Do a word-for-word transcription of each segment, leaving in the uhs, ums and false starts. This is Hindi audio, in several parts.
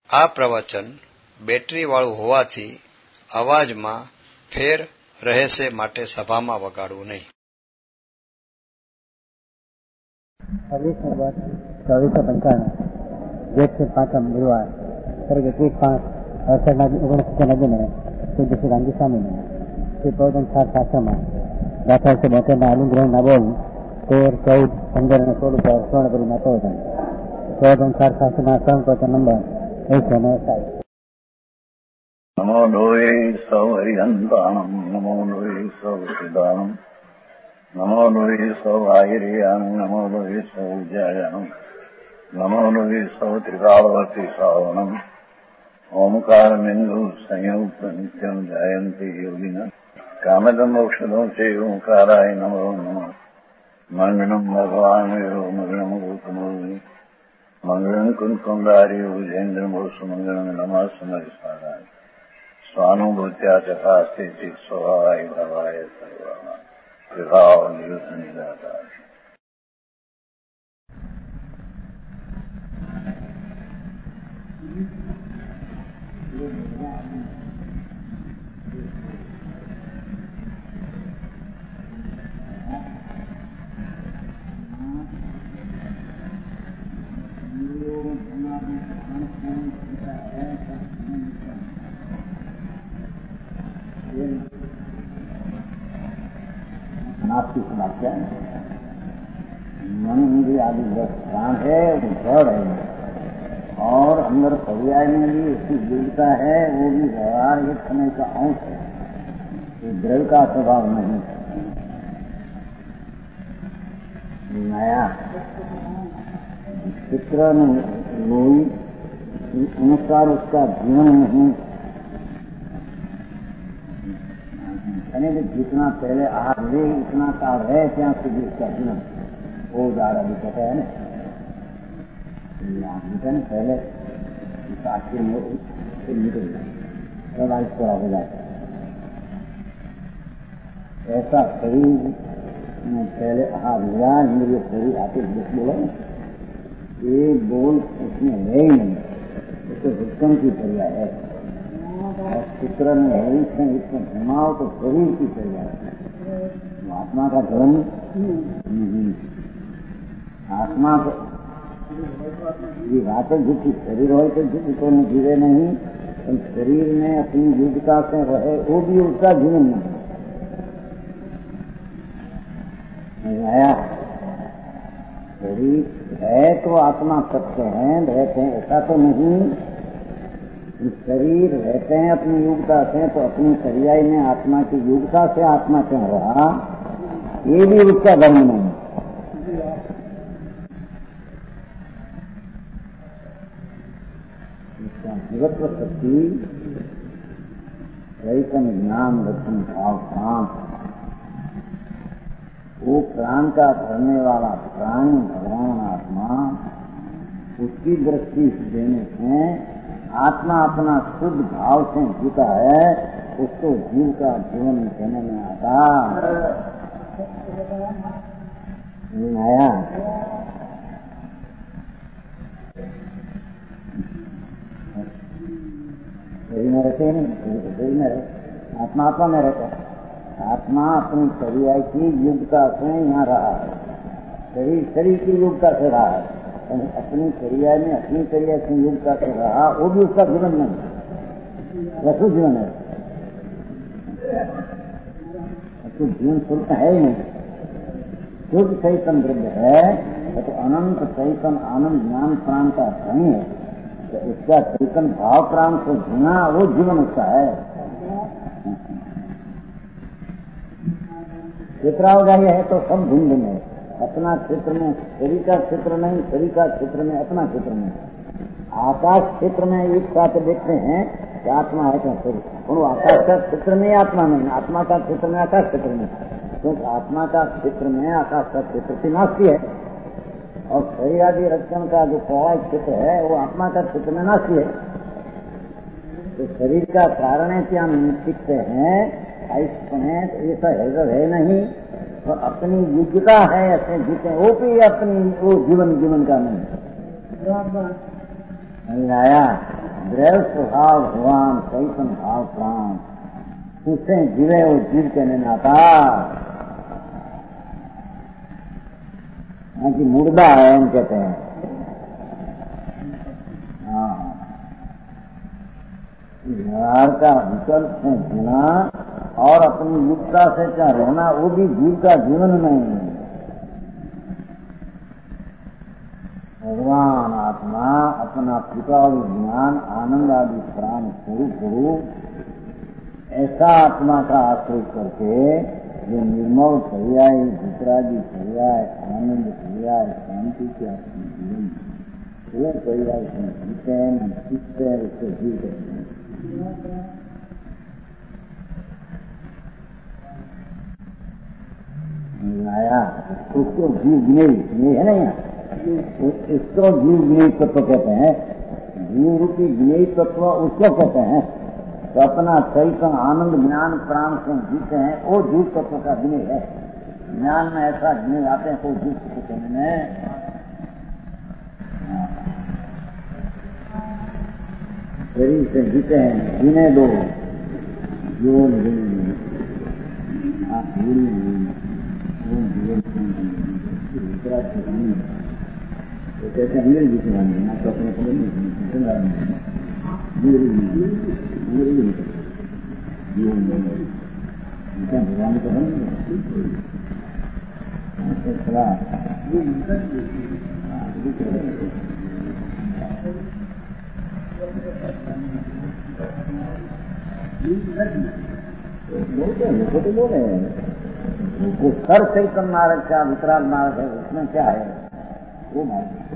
આ પ્રવચન બેટરીવાળું હોવાથી અવાજમાં ફેર રહેશે માટે સભામાં વગાડવું નહીં. છવ્વીસમી વર્ષ ચોવીસો પંચાણું જેઠ પાંચમ ગુરુવાર તારીખ એકવીસ પાંચ અડસઠ ઓગણસિત્તેર નદીને પૂજ્ય શ્રી રામજી સ્વામીને શ્રી પ્રવચન સાત શાસ્ત્રમાં દાખલા એકસો બોતેરના અનુગ્રહના બોલ તેર ચૌદ પંદર અને સોળ ઉપર સ્વર્ણપુરીના પ્રવચન પ્રવચન સાત શાસ્ત્રના ત્રણ પ્રવચન નંબર એકસો ને સાત. નમો લોહે સૌ હરિહંતાણમ નમો લોહે સૌ સિદ્ધાણમ નમો લોહે સૌ આહિર્યાણમ નમો લોહે સૌ જયાણમ નમો લોહે સૌ ત્રિકાળવતી શ્રાવણમ ઓમકાર બિંદુ સંયુક્ત નિત્યમ જયંતિ યોગિન કામદમ ઔષધો છે ઓંકારાય નમો નમઃ મંગળમ ભગવાન વિરો મંગળમ ગૌતમોની મંગળમ કુંકુંડારી ભુજેન્દ્રમો સુમંગળમ નમઃ સમરિસ્વારાય સ્વાનુભૂત્યા તથા સ્થિતિ સ્વભાવાય ભવાય સર્વમાં વિભાવ નિયુક્ત નિરાકાર. नास्तिक वाक्य मन इंद्रिय आदि दस प्राण है, वो जड़ है और अंदर पर्याय में भी उसकी योग्यता है, वो भी व्यवहार एक समय का अंश है, ये द्रव्य का स्वभाव नहीं है. नया चित्र लोई अनुसार उसका जीवन नहीं. जितना पहले आहार ले इतना काल है ત્યાં સુધી उसका जीवन वो ज्यादा भी कहते हैं ना पहले आपके निकल प्रभावित करा हो जाता है. ऐसा शरीर में पहले आहार लिया इंद्रिय शरीर आते जिस बोले ये बोल उसमें है ही नहीं, उसको हुक्म की क्रिया है और चित्र में है इसमें इसमें घुमाओ तो शरीर की क्रिया है, आत्मा का जीवन नहीं. आत्मा को ये बातें झूठी, शरीर हो तो झूठ तो जीवे नहीं, तो शरीर में अपनी युद्धता से रहे वो भी उसका जीवन नहीं आया. शरीर है तो आत्मा सत्य है, रहते हैं ऐसा तो नहीं. शरीर रहते हैं अपनी योग्यता से, तो अपनी पर्याय में आत्मा की योग्यता से आत्मा क्यों रहा, ये भी उसका धर्म नहीं. जीवत्व शक्ति चैतन्य ज्ञान दर्शन भाव प्राण, वो प्राण का करने वाला प्राणी भगवान आत्मा, उसकी दृष्टि देने से आत्मा अपना शुद्ध भाव से जीता है, उसको जीव का जीवन कहने में आता नहीं आया. शरीर में रहते नहीं, शरीर में रहते, आत्मा आत्मा में रहता है. आत्मा अपनी शरीर की योग्यता से यहाँ रहा है, शरीर शरीर की योग्यता से रहा है, अपनी क्रिया में अपनी क्रिया से योग्यता से रहा, वो भी उसका जीवन नहीं, वसु जीवन है. तो जीवन शुल्क है ही नहीं. शुद्ध चैतन्य द्रव्य है तो अनंत चैतन्य आनंद ज्ञान प्राण का धनी है, तो उसका चैतन्य भाव प्राण को जीना वो जीवन उसका है. क्षेत्रावधार्य है तो सब भिन्न भिन्न है. अपना क्षेत्र में शरीर का क्षेत्र नहीं, शरीर का क्षेत्र में अपना क्षेत्र नहीं. आकाश क्षेत्र में एक साथ देखते हैं कि आत्मा है क्या शरीर, और आकाश का क्षेत्र में आत्मा नहीं, आत्मा का क्षेत्र में आकाश क्षेत्र में, क्योंकि तो आत्मा का क्षेत्र में आकाश का क्षेत्र की नास्ती है, और शरीर आदि रक्षण का जो पौवाई क्षेत्र है वो आत्मा का क्षेत्र में नास्ती है. तो शरीर का कारण है क्या सीखते हैं, ऐसा है नहीं, तो अपनी योग्यता है ऐसे जीते, वो भी अपनी वो जीवन जीवन का नहीं आया. द्रैव स्वभाव भगवान चैतन भाव प्राण उससे जीवे वो जीव कहने नाता कि मुर्दा है हम कहते हैं। हाँ, व्यवहार का विकल्प से जीना और अपनी युक्ता से क्या रहना वो भी जीव का जीवन नहीं है। भगवान आत्मा अपना पितावी ज्ञान आनंद आदि प्राण स्वरूप ऐसा आत्मा का आश्रय करके जो निर्मल पर्याय वितरागी पर्याय आनंद पर्याय शांति के अपने जीवन वो पर्याय से जीते हैं सीखते हैं उससे जीव करते हैं। आया उसको जीव ज्ञेय है ना यहाँ इसको जीव ज्ञेय तत्व कहते हैं। जीव रूपी ज्ञेय तत्व उसको कहते हैं तो अपना चैतन्य आनंद ज्ञान प्राण से जीते हैं वो जीव तत्व का ज्ञेय है। ज्ञान में ऐसा ज्ञेय आते हैं कोई जीव को कहने में शरीर से जीते हैं जीने दो जो तो कहते हैं अंग्रेजी से मानना तो अपने भगवान को तो बोले वो सर चैतन्य मार्ग का वितराग मार्ग है उसमें क्या है वो मार्ग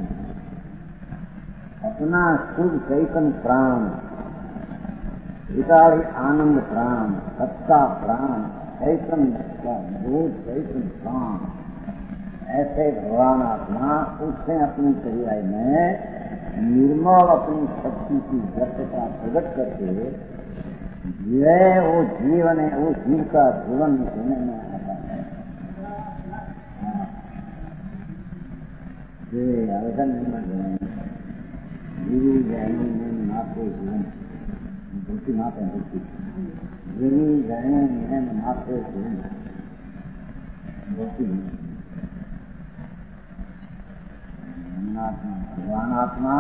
अपना शुद्ध चैतन्य प्राण विकारी आनंद प्राण सत्ता प्राण चैतन्य का बोध चैतन्य प्राण ऐसे भगवान आत्मा उससे अपनी पर्याय में निर्मल अपनी शक्ति की व्यक्तता प्रकट करके यह वो जीवन है वो जीव का जीवन होने में आता है। ये आवेदन नहीं गुरु जैन नाते जीवन गलती मात है गलती गुरु जैन नाते जीवन गलती भगवान आत्मा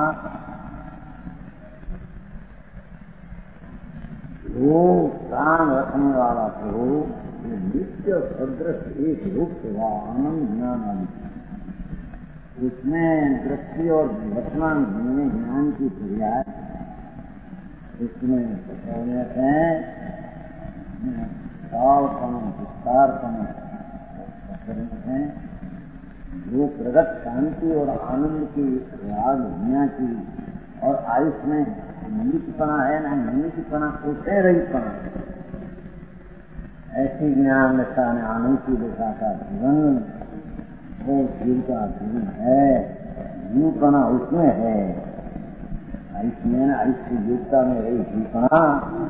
वो प्राण रखने वाला प्रभु नित्य सदृश एक रूप हुआ आनंद ज्ञान आदि उसमें दृष्टि और वर्तमान में ज्ञान की पर्याय उसमें कहने से सावपन विस्तारपन करने से वो प्रगट शांति और आनंद की राग दुनिया की और आयुष में निमित्तपना है ना निमित्तपना उसे रहितपना ऐसी ज्ञान निष्ठा ने आनंद की दिशा का जीवन वो जीव का जीवन है। जीवपना उसमें है आयुष में ना आयुष की जीवता में रही जीवपना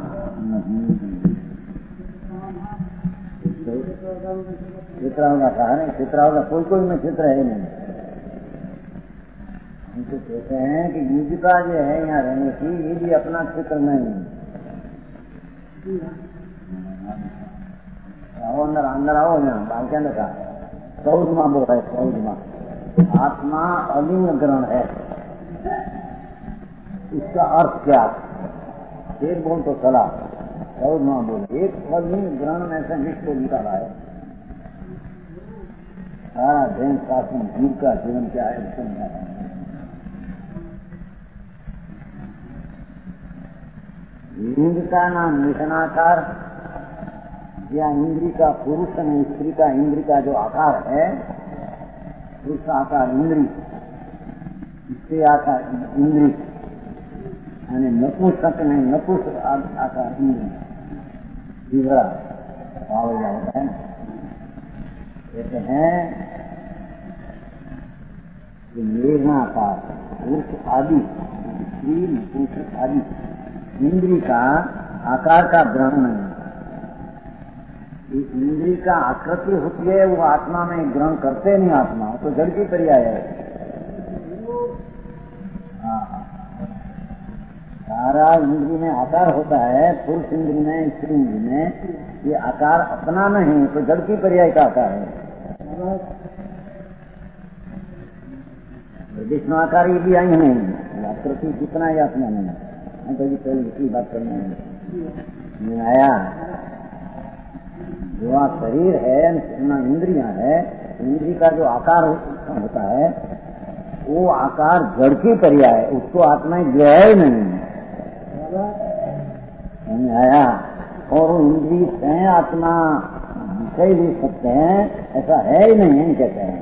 चित्राओं का कहा नहीं चित्राओं का कोई कोई में चित्र है नहीं। उनको कहते हैं कि जीविका जो है यहाँ रहने की ये भी अपना क्षेत्र नहीं आओ अंदर अंदर आओ यहाँ बाल के अंदर का चौदमा बोल रहा है चौदमा आत्मा अलिंग ग्रहण है इसका अर्थ क्या एक बोल तो चला चौदमा बोल एक अलिंग ग्रहण में से विश्व निकाला है सारा जैन शासन जीव का जीवन क्या है उसको लिंग का नाम निशनाकार या इंद्री का पुरुष में स्त्री का इंद्री का जो आकार है पुरुष आकार इंद्री स्त्री आकार इंद्री यानी नपुंसक नहीं नपुंस आकार इंद्री तीव्रा पावला होता है कहते हैं कि मेघनाकार पुरुष आदि स्त्री नपुंसक आदि इंद्री का आकार का ग्रहण नहीं इस इंद्री का आकृति होती है वो आत्मा में ग्रहण करते नहीं आत्मा तो जड़ की पर्याय है। हमारा इंद्री में आकार होता है, पुरुष इंद्री में, स्त्री इंद्री में, ये आकार अपना नहीं, तो जड़ की पर्याय का आकार है। विष्णु आकार ये भी आई नहीं, आकृति कितना ही अपना नहीं है। तो पहले इसकी बात करना है आया, जो शरीर है, इंद्रियां है, इंद्री का जो आकार होता है वो आकार जड़ की पर्याय है, उसको आत्मा गया ही नहीं आया। और इंद्री से आत्मा विषय भी सकते हैं, ऐसा है ही नहीं कहते हैं।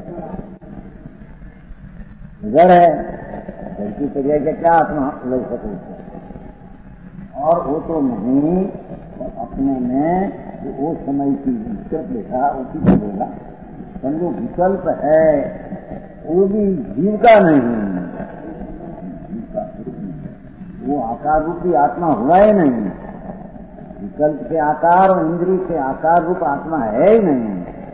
जड़ है, जड़ की पर्याय के क्या आत्मा ले सके, और वो तो नहीं, तो अपने में वो समय की विकल्प देखा, उसी को बोला। समझो विकल्प है, वो भी जीव का नहीं, वो आकार रूपी आत्मा हुआ ही नहीं। विकल्प के आकार और इंद्रिय के आकार रूप आत्मा है ही नहीं।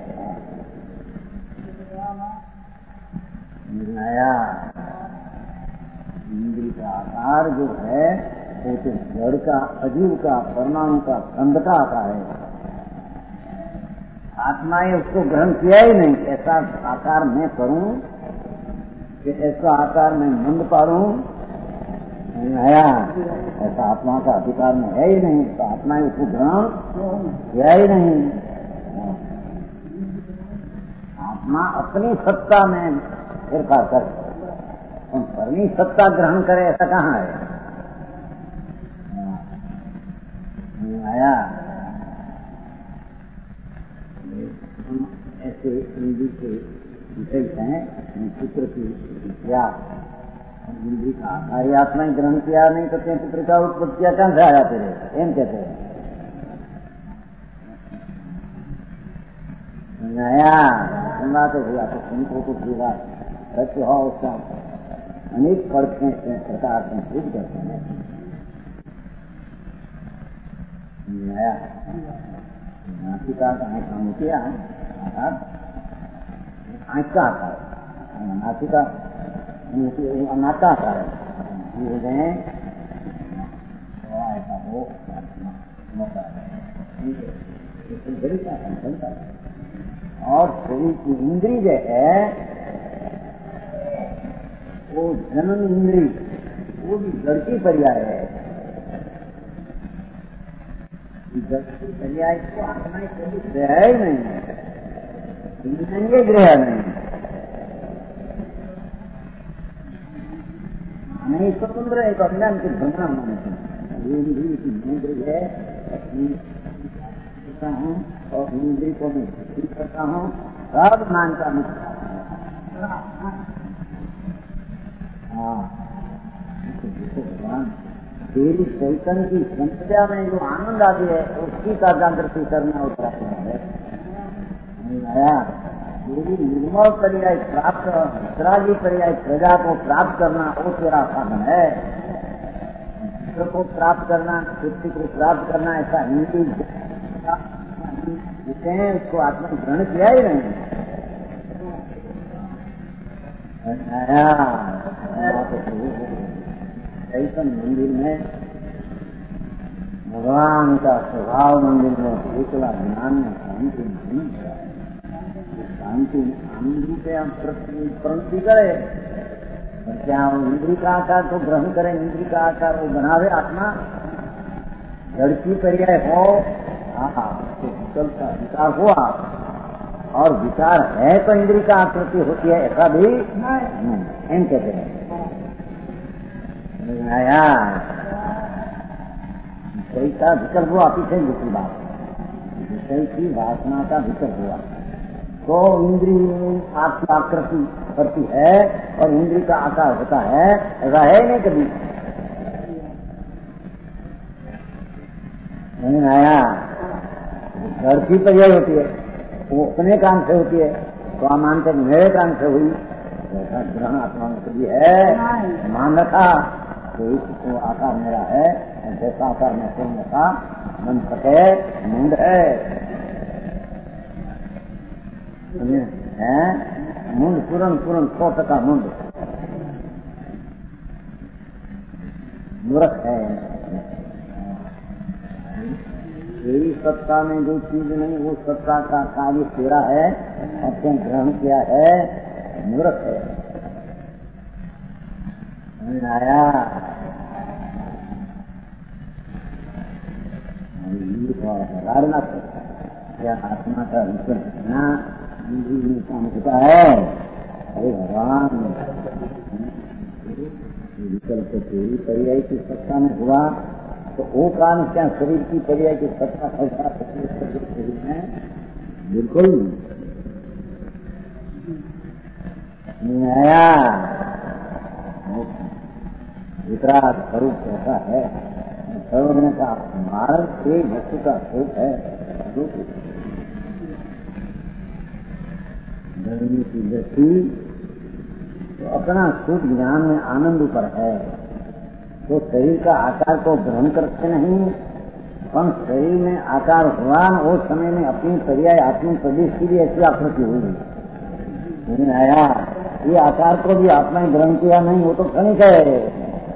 नया इंद्रिय का आकार जो है वो तो जड़ का, अजीव का, परमाणु का, खंड का आकार है। आत्मा ने उसको ग्रहण किया ही नहीं। ऐसा आकार मैं करूं कि ऐसा आकार मैं मंद पारूं, नया ऐसा आत्मा का अधिकार में है ही नहीं। तो आत्मा ने उसको ग्रहण किया ही नहीं। आत्मा अपनी सत्ता में फेरफार कर, अपनी सत्ता ग्रहण करे, ऐसा कहाँ है? आया ऐसे इंद्री के विषय हैं, पुत्र की विद्या इंद्री का आकार आत्मा ही ग्रहण किया नहीं करते, पुत्र का उत्पत्तियां कहां से आ जाते रहे, एम कहते हैं। नया सुनना तो हुआ तो सुनको को पूरा सत्य हो, उसका अनेक पढ़ते प्रकार से सिद्ध करते हैं। नया नासिका का काम किया आकार, आंख का आकार, नासिका नाका आकार है, ये गए ऐसा हो मौका है। और शरीर की इंद्री जो है वो जनन इंद्री, वो भी जड़ की पर्याय है। जड़ की पर्याय को आत्मा कभी ग्रह ही नहीं, इंद्रिय ग्रह नहीं नहीं स्वतंत्र एक अज्ञान के भ्रमण मानते हैं। इंद्रिय की इंद्रिय है, करता हूँ और इंद्रिय को मैं ठीक करता हूँ, सब मानता हूँ। हाँ भगवान तेरी चैतन्य की संख्या में जो आनंद आदि है उसकी का जागृति करना उत्तराखंड है। तेरी निर्मल पर्याय प्राप्त, वितरागी पर्याय प्रजा को प्राप्त करना वो तेरा साधन है। विश्व को प्राप्त करना, सृष्टि को प्राप्त करना, ऐसा हिंदी जिसे उसको आत्मा ग्रहण किया ही नहीं। चैतन्य मंदिर में भगवान का स्वभाव मंदिर में एकला ज्ञान में शांति नहीं है। शांति इंद्री पे हम प्रवृत्ति करे, क्या इंद्री का आकार तो ग्रहण करें, इंद्री का आकार वो बनावे आत्मा, जड़ की पर्याय हो, हाँ तो विकल्प का विकार हुआ। और विकार है तो इंद्री का आकृति होती है, ऐसा भी नहीं एम कहते हैं। आया विषय का विकल्प हुआ, पीछे दूसरी बात, विषय की वासना का विकल्प हुआ तो इंद्री आत्मा आकृति करती है और इंद्री का आकार होता है, ऐसा है नहीं कभी। नहीं आया घर की पर्याय होती है, वो अपने काम से होती है, तो आप मानते मेरे काम से हुई, ऐसा ग्रहण आत्मा में कभी है मान रखा तो इसको आकार मेरा है, जैसा आकार में सोने का मन सके मुंड है, है मुंड तुरंत तुरंत सौ टका मुंड। मूर्ख है। तेरी सत्ता में जो चीज नहीं वो सत्ता का कार्य तेरा है और तुम ग्रहण किया है, मूर्ख है। समझ आया? धारणा क्या आत्मा का विकल्पना काम होता है? अरे भगवान, विकल्प तेरी पर्याय की सत्ता में हुआ तो वो काम क्या शरीर की पर्याय की सत्ता फलता शरीर में? बिल्कुल नहीं आया। वितराग स्वरूप ऐसा है, सर्वज्ञ का मार्ग एक वस्तु का स्वरूप है। धर्मी की दृष्टि तो अपना सुख ज्ञान में आनंद ऊपर है, तो शरीर का आकार को ग्रहण करते नहीं, पर शरीर में आकार हुआ उस समय में अपनी पर्याय आत्म प्रदेश की भी ऐसी आकृति हुई। नहीं आया? ये आकार को भी आत्मा ही ग्रहण किया नहीं, वो तो क्षणिक है।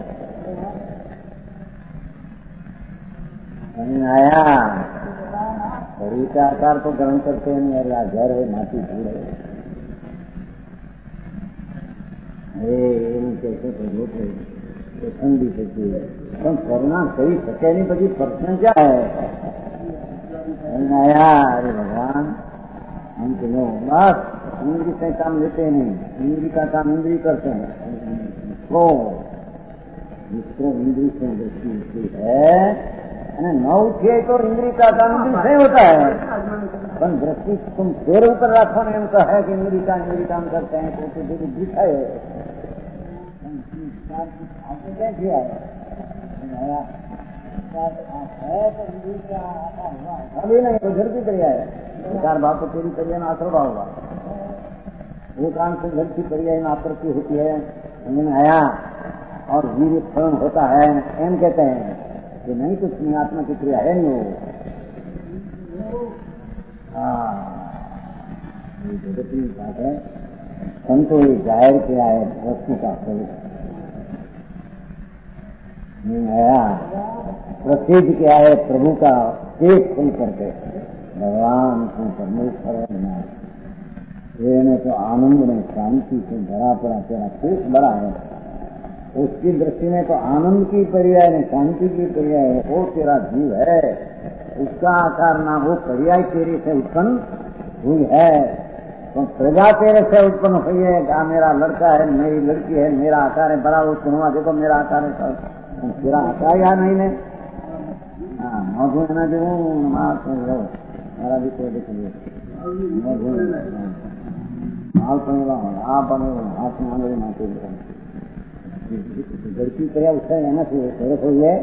नहीं आया? शरीर का आकार तो ग्रहण करते नहीं, अल्लाह घर है, माटी धूल है, कैसे तो तो ठंडी सकती है, तो करना कही सके नहीं, बड़ी प्रश्न क्या है? आया? अरे भगवान, हम तो बस इंद्री से काम लेते नहीं, इंद्री का काम इंद्री करते हैं। तो जिसको इंद्री से दृष्टि होती है न उठे तो इंद्री का काम इंद्री से होता है, पर दृष्टि तुम फेर ऊपर रखो ने उनका है कि इंद्री का इंद्री काम करते हैं, तो तेरी दिखा है क्या किया है? अभी नहीं तो घर की क्रिया है, विचार भाव तो तेरी क्रिया में आश्र भाव हुआ, वो काम से घर की क्रिया में आकृति होती है, समझ में आया? और वीर फलन होता है, एम कहते हैं कि नहीं कुछ नहीं, आत्मा की क्रिया है नहीं वो। हाँ, ये जगत की बात है। संतो ये जाहिर किया है वस्तु का स्वरूप नहीं आया, प्रसिद्ध क्या है प्रभु का पेट खुल करके भगवान को परमेश्वर में तो आनंद में शांति से भरा पड़ा, तेरा पेट बड़ा है, उसकी दृष्टि में तो आनंद की पर्याय नहीं शांति की पर्याय है, वो तेरा जीव है, उसका आकार ना वो पर्याय तेरे से उत्पन्न हुई है, तो प्रजा तेरे से उत्पन्न हुई है। क्या मेरा लड़का है, मेरी लड़की है, मेरा आकार है, बड़ा उत्पन्न हुआ, देखो मेरा आकार है, तो तेरा आकार या नहीं ने? हाँ, मधु ना जो मेरा भी कोई देख लिया मधु माल बनेगा, आप बनेगा, हाथ में आंगड़ी माते लड़की क्या उसका रहना चाहिए, तेरे को ये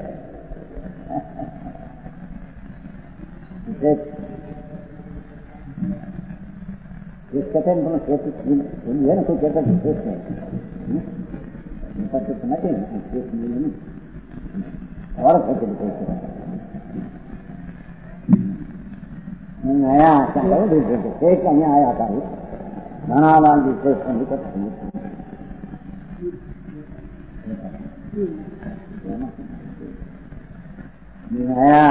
कहते हैं दोनों खेत है ना, कोई कहता है खेत है तो सुना चाहिए खेत मिले नहीं और आया खेत का यहाँ आया था नाना लाल जी खेत का निकट आया।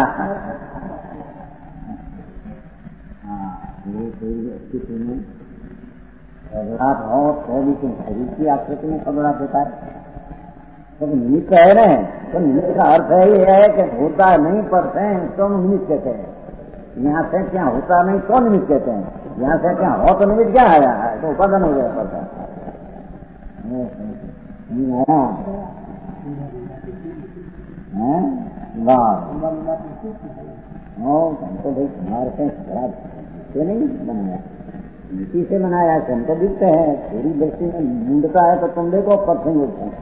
स्थिति में पगड़ा भाव तो भी तुम शरीर की आकृति में पगड़ा देता है, तो निमित्त है ना, तो निमित्त का अर्थ है ये है कि होता नहीं पड़ते हैं तो निमित्त कहते हैं, यहाँ से क्या होता नहीं तो निमित्त कहते हैं, यहाँ से क्या हो तो निमित्त क्या आया है, तो उपादान हो गया पड़ता है। हमको भाई तुम्हारे से खराब से नहीं बनाया, मिट्टी से बनाया है, हमको दिखते हैं, पूरी दृष्टि में मुंडता है तो तुम देखो परसेंट होते हैं।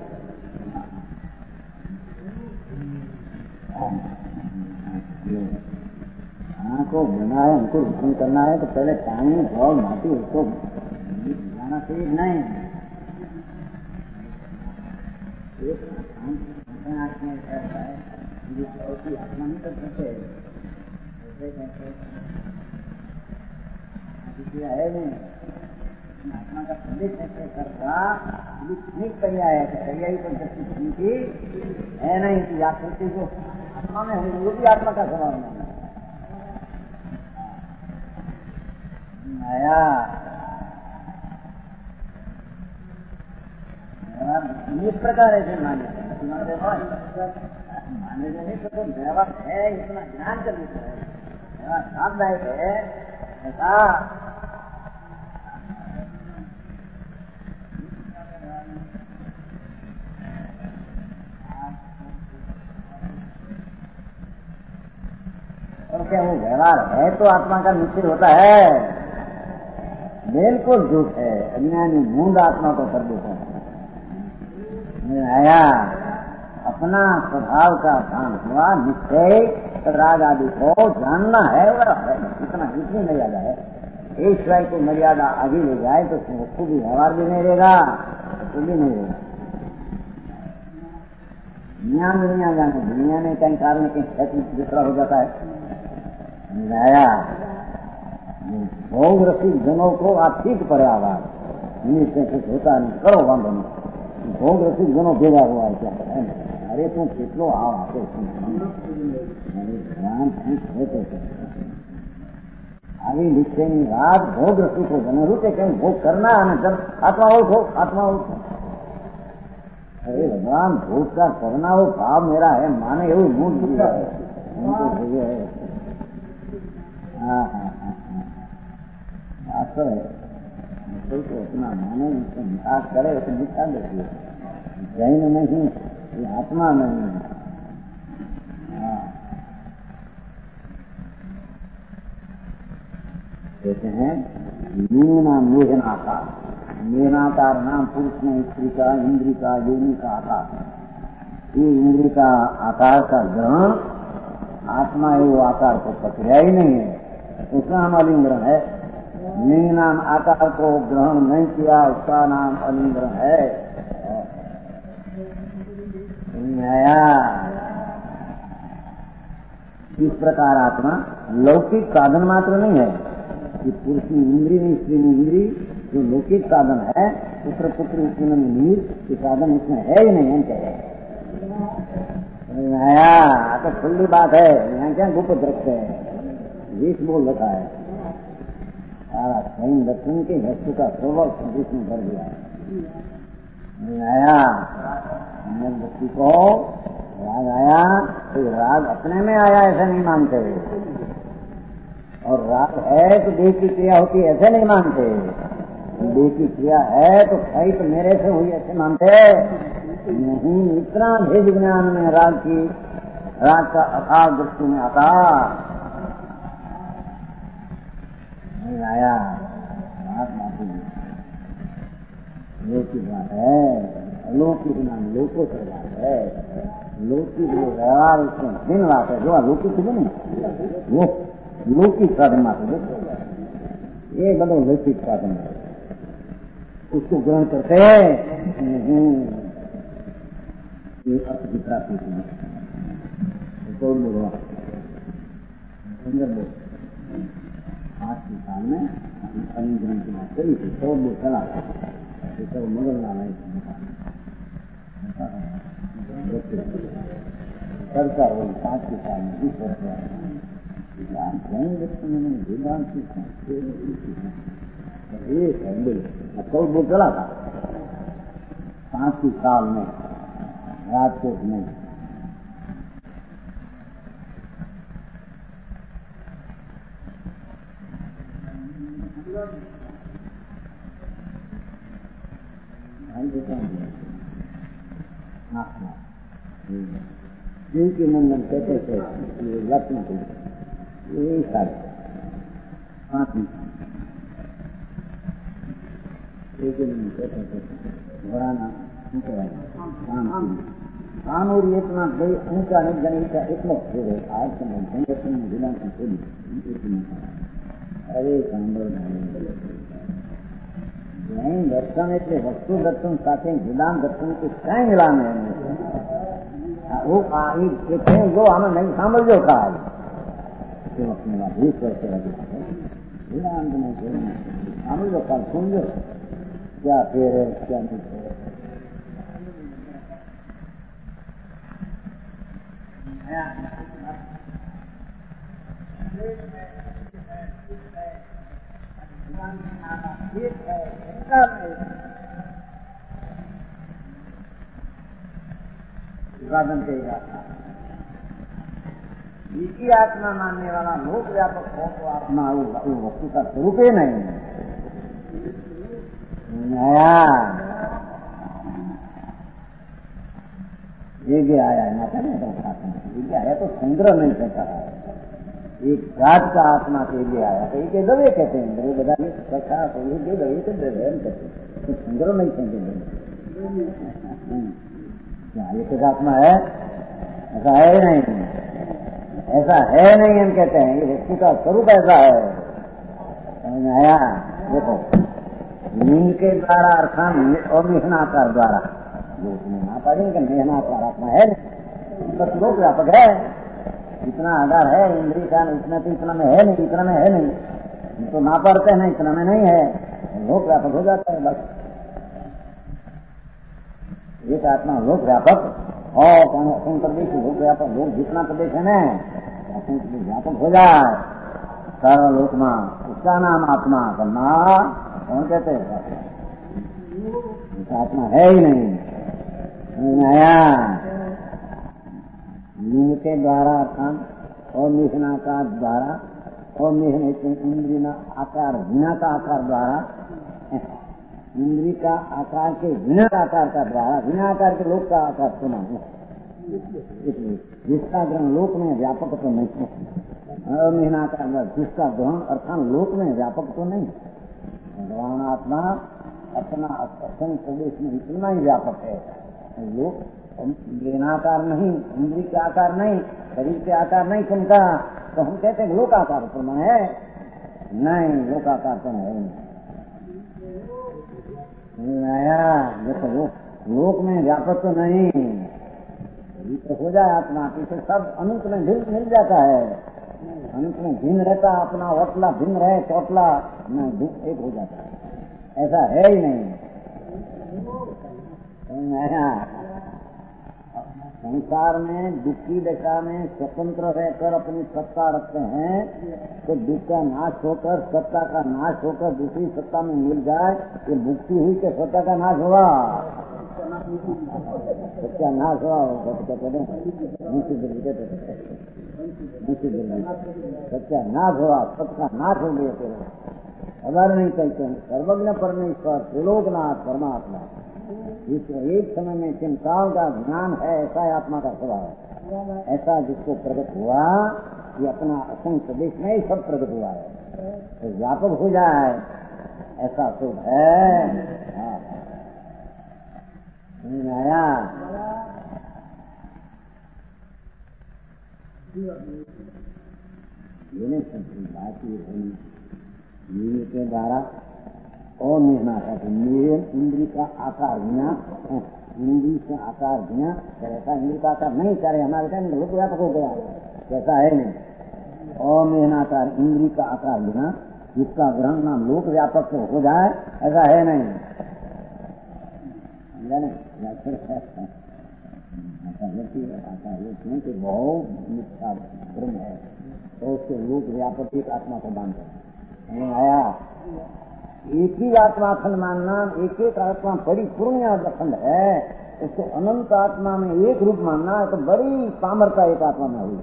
हाँ को बना है, हमको रोशन करना है तो पहले पानी भाव माटी उसको जाना चाहिए नहीं, आत्मा नहीं कर सकते है नहीं, आत्मा का संदेश ऐसे करता ठीक कहिया है कि कहिया ही तो दृष्टि की है नहीं कि आकृति जो आत्मा में है वो भी आत्मा का स्वभाव नहीं आया। इस प्रकार ऐसे मान्य माने माने नहीं तो व्यवहार है इतना ज्ञान कर लेता है व्यवहार सामदायक है ऐसा और क्या वो व्यवहार है तो आत्मा का निश्चय होता है, बिल्कुल झूठ है। अज्ञानी मूंड आत्मा को कर देता है। आया अपना स्वभाव का भान हुआ निश्चय राग आदि को जानना है और इतना इतनी मर्यादा है। ईश्वर की मर्यादा आगे ले जाए तो उसको भी व्यवहार भी नहीं रहेगा, उसको भी नहीं रहेगा। दुनिया दुनिया जाने दुनिया में कहीं कारण कहीं दूसरा हो जाता है। आया भोग रसिक जनों को आप ठीक पड़े आवाज से कुछ होता नहीं करो बंद नहीं। भोग रसिक जनों भेजा हुआ है क्या है? अरे तुम कितनो आओ आते भगवान ठीक है तो आगे लिखते नहीं रात भोग रसिक हो जन रूटे कहीं भोग करना है जब आत्मा उठो आत्मा उठो। अरे भगवान भोग का करना वो भाव मेरा है माने वो मूड दिया है उनको भेजे है। हाँ हाँ हाँ हाँ तो है कोई तो अपना माने उसको निकास करे उसे निकाल देती है। जैन नहीं ये आत्मा नहीं है। हाँ कहते हैं मीना मेघनाकार मेघनाकार नाम पुरुष में स्त्री का इंद्री का योनि का आकार। ये इंद्री का आकार का ग्रहण आत्मा है वो आकार को पकड़ा ही नहीं है, उसका नाम अलिंग्रहण है। मेघ नाम आकार को ग्रहण नहीं किया उसका नाम अलिंग्रहण है। आया इस प्रकार आत्मा लौकिक साधन मात्र नहीं है कि पुरुष में इंद्री में स्त्री में इंद्री जो लौकिक साधन है पुत्र पुत्र उसमें नीर ये साधन उसमें है ही नहीं है। आया तो खुली बात है, यहाँ क्या गुप्त रखते हैं बीस बोल रखा है सारा स्वयं दर्शन के वस्तु का स्वभाव संदेश में भर दिया है। आया व्यक्ति को राग आया तो राग अपने में आया ऐसा नहीं मानते, और राग है तो देह की क्रिया होती है ऐसे नहीं मानते। देह की क्रिया है तो कई तो मेरे से हुई ऐसे मानते नहीं। इतना भेद ज्ञान में राग की राग का अथाह दृष्टि में आता नहीं आया। राग माफी लौकिक बात है, अलौकिक नाम लोको से बात है। लौकिक जो व्यवहार उसमें दिन बात है जो अलौकिक है नहीं वो लौकिक साधन मात्र ये बड़ो लौकिक साधन है उसको ग्रहण करते हैं अर्थ की प्राप्ति की आज के साल में अलिंग्रहण की बात करी थी सौ वो चला सब मगल नाम है सरकार वही पांच के साल में बीस वर्ष वेदांत एक है चौथ वो चला था पांच के साल में राजकोट में। जिनके नंदन कहते थे लक्ष्मण को यही सारे पांच कहते थे घोड़ा ना कानूर इतना ऊंचा नहीं जमीन का इतना आज के जनरेशन में जिला की खोली अरे सांबर जैन दर्शन એટલે વસ્તુ દર્શન સાથે વિધાન દર્શન કે કાંઈ મિલાન है वो जो हमें नहीं सामर्थ्य का है वेदांत में समझ लो, कल सुन लो क्या फेर है क्या नहीं है। विभाजन कहेगा इसी आत्मा मानने वाला लोक व्यापक हो तो आत्मा वो वस्तु का स्वरूप ही नहीं है। नया ये आया है माता नहीं ये आया तो संग्रह नहीं करता है। एक जात का आत्मा के लिए आया तो एक दवे कहते हैं दवे बता सकता तो ये दे दवे तो दवे कहते संग्रह नहीं समझे क्या ये तो आत्मा है ऐसा है ही नहीं, ऐसा है नहीं हम कहते हैं ये वस्तु का स्वरूप ऐसा है। समझ आया? देखो नींद के द्वारा अर्थान और मेहनाकार द्वारा जो उसमें ना पड़ेंगे मेहनाकार आत्मा है उसका स्वरूप व्यापक है। इतना आधार है इंद्रिय का इतना तो इतना में है नहीं, इतना में है नहीं तो ना पढ़ते हैं इतना में नहीं है, लोक व्यापक हो जाता है। बस एक आत्मा लोक व्यापक और प्रदेश लोक व्यापक लोग जितना प्रदेश है ना व्यापक हो जाए सारा लोक में उसका नाम आत्मा करना कौन कहते हैं? आत्मा है ही नहीं। नया लिंग के द्वारा अर्थात और मिहना का द्वारा और मिहन इंद्रिय आकार विना का आकार द्वारा इंद्रिय का आकार के विना आकार का द्वारा विना आकार के लोक का आकार सुना है। इसलिए जिसका ग्रहण लोक में व्यापक तो नहीं है और मिहना का जिसका ग्रहण अर्थात लोक में व्यापक तो नहीं। भगवान आत्मा अपना असंग प्रदेश में इतना ही व्यापक है। लोक इंद्रियाकार नहीं, इंद्रिय के आकार नहीं, शरीर के आकार नहीं सुनता तो हम कहते हैं लोकाकार तो मैं है नहीं, लोकाकार तो है नया। देखो लोक लोक में व्यापक तो नहीं, ये तो हो जाए आत्मा पीछे सब अनंत में भिन्न मिल जाता है। अनंत में भिन्न रहता अपना वटला भिन्न रहे चोटला न दुख एक हो जाता है, ऐसा है ही नहीं। नया संसार में दुखी दशा में स्वतंत्र रहकर अपनी सत्ता रखते हैं तो दुख का नाश होकर सत्ता का नाश होकर दूसरी सत्ता में मिल जाए ये मुक्ति हुई कि सत्ता का नाश हुआ? सत्ता नाश हुआ सत्या नाश हुआ, सत्ता नाश हो गया तेरा अगर नहीं कहते हैं सर्वज्ञ परमेश्वर त्रिलोकनाथ परमात्मा इस एक समय में चिंताओं का ज्ञान है ऐसा आत्मा का स्वभाव है। ऐसा जिसको प्रकट हुआ ये अपना असंग प्रदेश में ही सब प्रकट हुआ है तो व्यापक हो जाए ऐसा शुभ है। आया ये नहीं समझी बात ये हुई के द्वारा और निर्णा है इंद्रिय का आकार बिना इंद्रिय का आकार बिना ऐसा इंद्रिय का आकार नहीं करे हमारे टाइम लोक व्यापक हो गया ऐसा है नहीं। और मेहनाकार इंद्रिय का आकार बिना जिसका ग्रहण नाम लोक व्यापक हो जाए ऐसा है नहीं। क्योंकि बहुत मिथ्या ब्रह्म है तो उसके लोक व्यापक एक आत्मा प्रदान कर आया। एक ही आत्मा खंड मानना एक एक आत्मा बड़ी पूर्ण खंड है उसको अनंत आत्मा में एक रूप मानना है तो बड़ी सामर्थ्य एक आत्मा में हुई।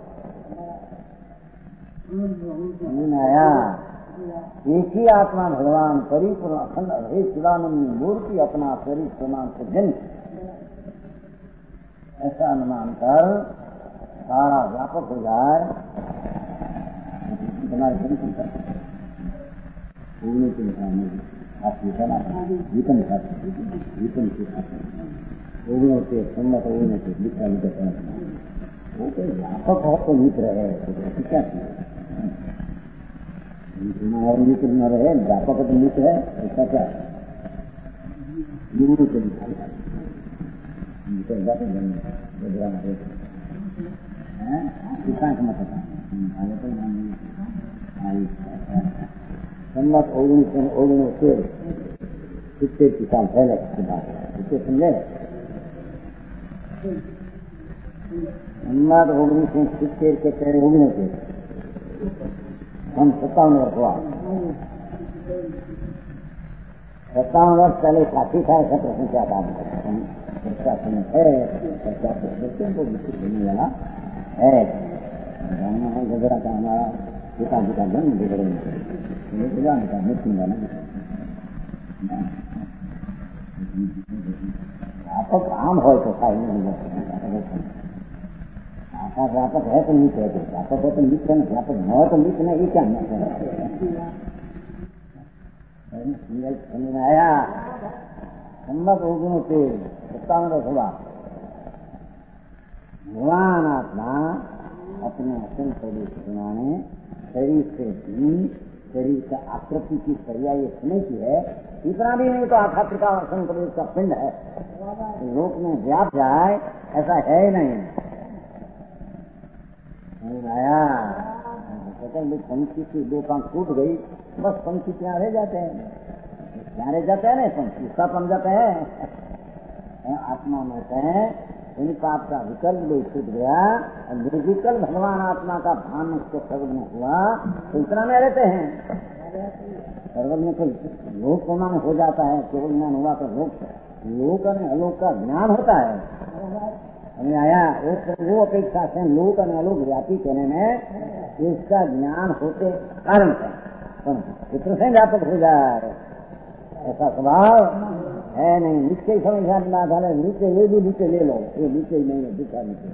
आया एक ही आत्मा भगवान परिपूर्ण अखंड हे शिवानंद मूर्ति अपना शरीर समान से जन ऐसा अनुमान कर सारा व्यापक हो जाए तुम्हारे शरीर पूर्ण के आप जीवन खाते जीवन के खाते ओगणों के सम्मत ओगणों के लिखा लिखा वो तो व्यापक हो तो मित्र है क्या और मित्र न रहे व्यापक तो मित्र है ऐसा क्या गुरु के लिखा किसान का मत आगे तो संवत ओगनीसो ओगणसित्तेर सित्तेर की साल पहले की बात है, इसे समझे। संवत ओगनीसो सित्तेर के पहले ओगणसित्तेर हम सत्तावन वर्ष हुआ, सत्तावन वर्ष पहले साथी था। ऐसा प्रश्न क्या काम करते हैं, चर्चा समय है, चर्चा को बच्चों को विकसित होने वाला है। जानना है झगड़ा का हमारा पिता जी का जन्म बिगड़े का मृत्यु वाला व्यापक आम हो तो खाई नहीं आकाश व्यापक है तो नीच है, व्यापक है तो नीच है, व्यापक न हो तो नीच नहीं, ये क्या समझ में आया। संवत ओगणों से सत्तावन वर्ष हुआ, भगवान आत्मा अपने असन शरीर सुनाने शरीर से भी शरीर का आकृति की पर्याय सुने की है। इतना भी नहीं तो आखात्र का असन प्रदेश का पिंड है, लोक में व्याप जाए ऐसा है ही नहीं। आया पंखी की दो काम टूट गई, बस पंखी क्या रह जाते हैं, क्या रह जाते हैं ना, पंखी सब बन जाते हैं। आत्मा में हैं इनका आपका विकल्प भी छूट गया और निर्विकल्प भगवान आत्मा का भान उसके सर्व में हुआ तो इतना में रहते हैं। सर्व में तो लोक प्रमाण हो जाता है, केवल ज्ञान हुआ तो लोक लोक और अलोक का ज्ञान होता है। हमें आया वो, वो अपेक्षा से लोक और अलोक व्यापी कहने में इसका ज्ञान होते कारण है, चित्र से व्यापक हो जाए ऐसा स्वभाव है नहीं। नीचे ही समझ बात है, नीचे ले भी नीचे ले लो, ये नीचे ही नहीं है, दूसरा नीचे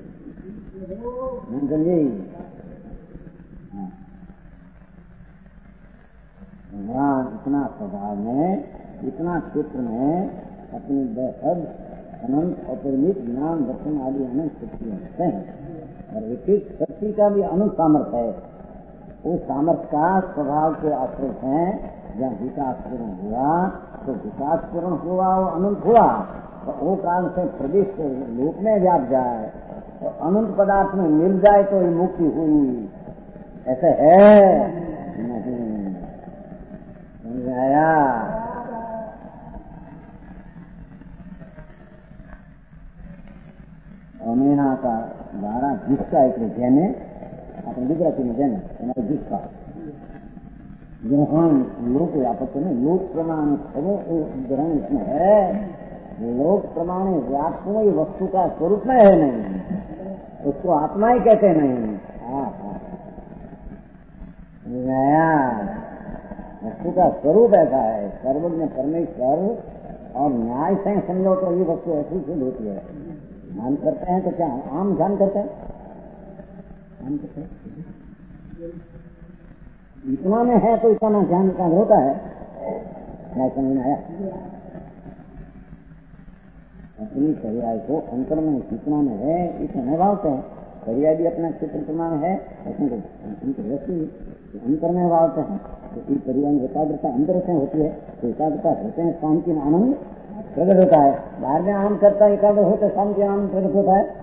समझे। भगवान इतना स्वभाव में इतना क्षेत्र में अपनी बेहद अनंत अपरिमित ज्ञान दर्शन आदि अनंत शक्तियां रखते हैं और एक एक शक्ति का भी अनंत सामर्थ्य है। उस सामर्थ्य का स्वभाव के आश्रित हैं। जहाँ विकास पूर्ण हुआ तो विकास पूर्ण हुआ वो अनंत हुआ तो वो काल से प्रदेश से लोक में व्याप जाए तो अनंत पदार्थ में मिल जाए तो ये मुक्ति हुई, ऐसे है नहीं। समझ आया। अमेना का द्वारा जिसका एक जैने अपने गुजराती में जैन हमारे जिसका ग्रहण लोक व्यापक में लोक प्रमाण ग्रहण इसमें है। लोक प्रमाण व्यापक वस्तु का स्वरूप में है नहीं, उसको आत्मा ही कहते नहीं। वस्तु का स्वरूप ऐसा है, सर्वज्ञ परमेश्वर और न्याय से समझो तो ये वस्तु ऐसी सिद्ध होती है। ध्यान करते हैं तो क्या आम ध्यान करते हैं, ध्यान करते हैं इतना में है तो इतना ध्यान का होता है। क्या समझ में आया? अपनी पर्याय को अंतर में जितना में है इतना भावते हैं। पर्याय भी अपना क्षेत्र प्रमाण है, अंतर में भावते हैं तो इस पर्याय में एकाग्रता अंतर से होती है तो एकाग्रता होते हैं, शांति में आनंद प्रकट होता है। बाहर में आनंद करता है, एकाग्र होते शांति आनंद प्रकट होता है।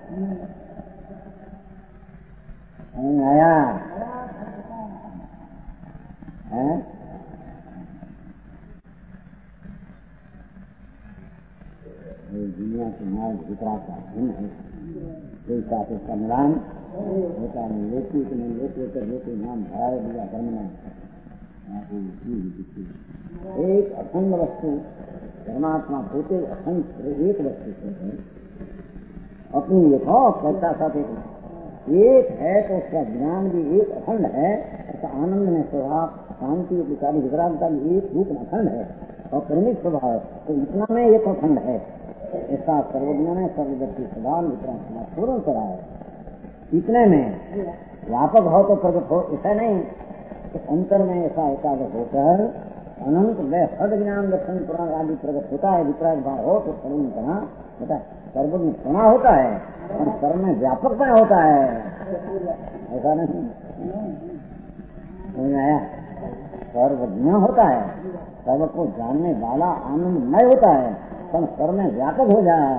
आया है? दुनिया के मार्ग वितरा का भिन्न है, कोई साथ उसका मिलान होता नहीं। लेती कि नहीं लेती होकर लेती नाम भराए दिया कर्म में एक अखंड वस्तु परमात्मा होते अखंड एक वस्तु से अपनी एक हो कैसा साथ एक है तो उसका ज्ञान भी एक अखंड है। ऐसा आनंद में स्वभाव शांति विचारी विकरालता भी एक रूप अखंड है और परिमित स्वभाव है तो इतना में एक अखंड है। ऐसा सर्वज्ञ में सर्वगति स्वभाव वितरण पूर्ण करा है। इतने में व्यापक हो तो प्रगट हो, ऐसा नहीं तो अंतर में ऐसा एकाग्र होकर अनंत बेहद ज्ञान दर्शन पुराण आदि प्रगट होता है। वितराग भाव हो तो सर्वज्ञ बना होता है, सर्वज्ञ बना होता है और सर्व में व्यापक बना होता है। ऐसा नहीं समझ आया? सर्वज्ञ होता है, सर्व को जानने वाला आनंदमय होता है पर सर्व में व्यापक हो जाए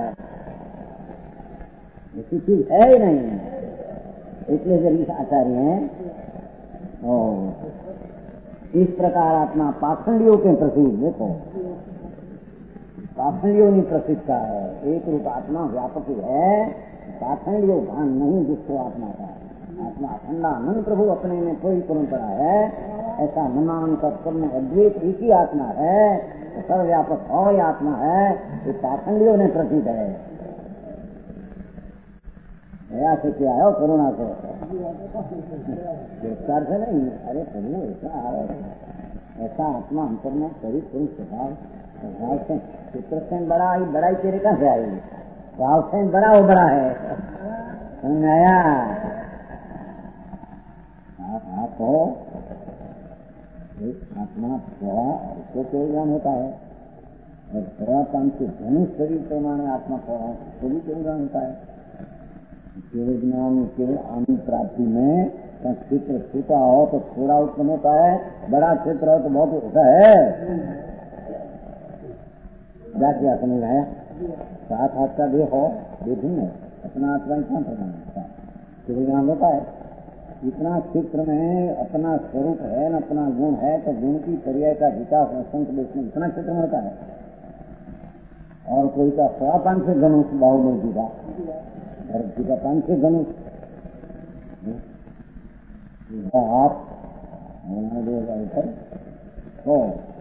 ऐसी चीज है ही नहीं। इसलिए जब इस आचार्य हैं इस प्रकार आत्मा पाखंडियों के प्रसिद्ध, देखो पाखंडियों ने प्रसिद्ध का है, एक रूप आत्मा व्यापक है, पाखंडियों भान नहीं जिसको आत्मा का आत्मा अखंडानंद प्रभु अपने में कोई परंपरा है ऐसा न मान कर सब में अद्वैत एक ही आत्मा है, तो सर्वव्यापक और आत्मा है, ये पाखंडियों ने प्रसिद्ध है। दया से क्या है करुणा से गिरफ्तार से नहीं, अरे प्रभु ऐसा आ रहा ऐसा आत्मा अंतर में कभी पुरुष स्वभाव स्वभाव से चित्र से बड़ा ही बड़ाई तेरे कहाँ से आएगी, भाव से बड़ा वो बड़ा है, समझ आया। आप हो एक आत्मा थोड़ा उसको केवल ज्ञान होता है, और थोड़ा काम से धनुष शरीर पैमाने आत्मा थोड़ा उसको भी केवल ज्ञान होता है। केवल ज्ञान केवल आनंद प्राप्ति में क्षेत्र छोटा हो तो थोड़ा उत्पन्न होता है, बड़ा क्षेत्र हो तो बहुत होता है। क्या क्या समझ आया? सात हाथ का देह हो विभिन्न अपना आत्मा इतना प्रधान होता है, केवल ज्ञान होता है। इतना क्षेत्र में अपना स्वरूप है न अपना गुण है, तो गुण की पर्याय का विकास संत देश में इतना क्षेत्र में होता है। और कोई का सवा पांच से धनुष बाहुबल जी का भरत जी का पांच छह धनुष हाथ हो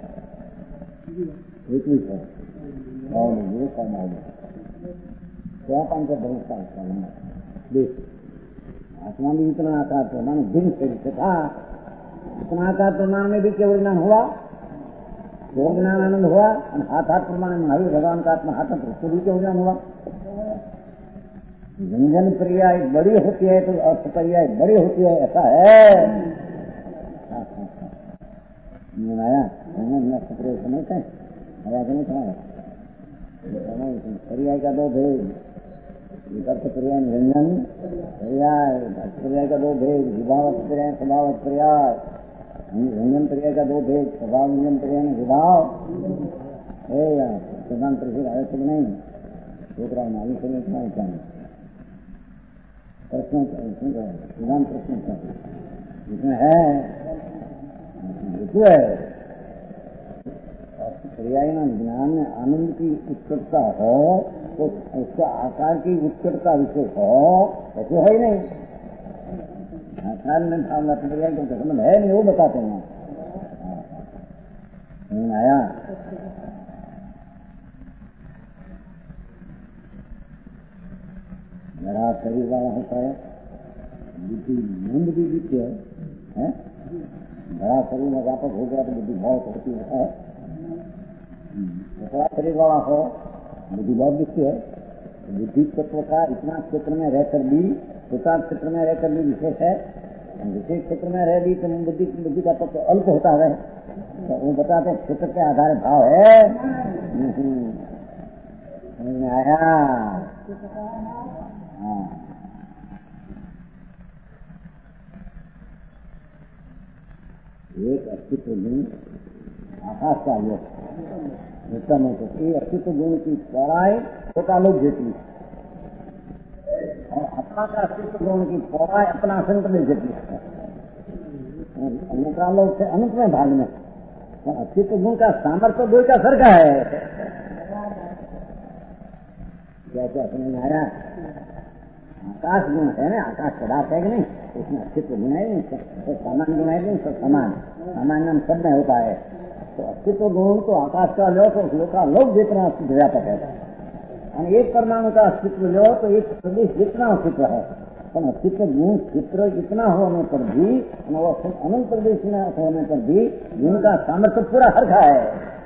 इक्कीस है बाहुबल का बाहुबल सवा पांच से धनुष का इसका देश आत्मा भी इतना आकार प्रमाण दिन शरीर से था, इतना आकार प्रमाण में भी केवल ज्ञान हुआ, केवल ज्ञान आनंद हुआ, और हाथ हाथ प्रमाण में महावीर भगवान का आत्मा हाथ उसको भी केवल ज्ञान हुआ। व्यंजन पर्याय बड़ी होती है तो अर्थ पर्याय बड़ी होती है, ऐसा है। आया समझते हैं आया कि नहीं समझ पर्याय का दो भेद, अर्थ पर्याय व्यंजन पर्याय, पर्याय का दो भेद, विभाव पर्याय स्वभाव पर्याय, व्यंजन पर्याय का दो भेद, स्वभाव व्यंजन पर्याय में विभाव है या प्रधान प्रसिद्ध आवश्यक नहीं, दूसरा माली से इतना ही चाहिए प्रश्न प्रधान प्रश्न जिसमें है ऋतु है पर्याय ना ज्ञान में आनंद की उत्कटता हो तो उसका आकार की उत्कटता विशेष हो, ऐसे है ही नहीं। आकार में भावना पर्याय को संबंध है नहीं, वो बताते हैं। आया बड़ा शरीर वाला होता है, बुद्धि मंद भी दिखती है, है? बड़ा शरीर में व्यापक हो गया तो बुद्धि बहुत होती है। बड़ा शरीर वाला हो बुद्धि बहुत दिखती है, बुद्धि तत्व का इतना क्षेत्र में रहकर भी, छोटा क्षेत्र में रहकर भी विशेष है, विशेष क्षेत्र में रह भी तो बुद्धि बुद्धि का तत्व अल्प होता है, तो वो बताते हैं क्षेत्र के आधार भाव है। समझ में आया? हाँ एक अस्तित्व गुण आकाश का योग उत्तम है, ये अस्तित्व गुण की पौराई छोटा लोग जेती और अपना का अस्तित्व गुण की पौराई अपना संत में जेती है। लोग से अनंत में भाग में अस्तित्व गुण का सामर्थ्य दो का सर का है। क्या क्या समझ में आया? आकाश गुण है ना, आकाश पदार्थ है कि नहीं, उसमें अस्तित्व गुण है नहीं, तो सामान्य गुण है नहीं, सब समान सामान्य सब में होता है। तो अस्तित्व गुण तो आकाश का लो तो लोक का लोक जितना अस्तित्व व्यापक है, और एक परमाणु का अस्तित्व लो तो एक प्रदेश जितना अस्तित्व है, तो अस्तित्व गुण चित्र इतना होने पर भी, वो अनंत प्रदेश होने पर भी गुण का सामर्थ्य पूरा हरखा है।